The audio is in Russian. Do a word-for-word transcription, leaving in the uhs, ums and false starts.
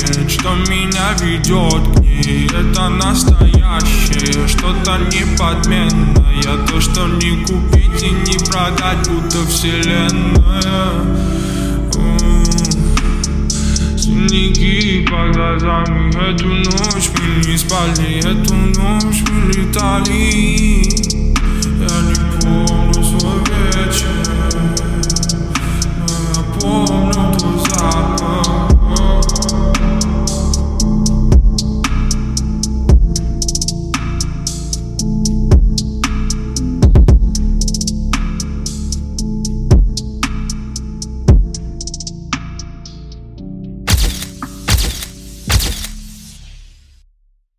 значит, что меня ведет к ней. Это настоящее, что-то неподменное. То, что не купить и не продать, будто вселенная. Синяки под глазами. Эту ночь мы не спали, эту ночь мы летали.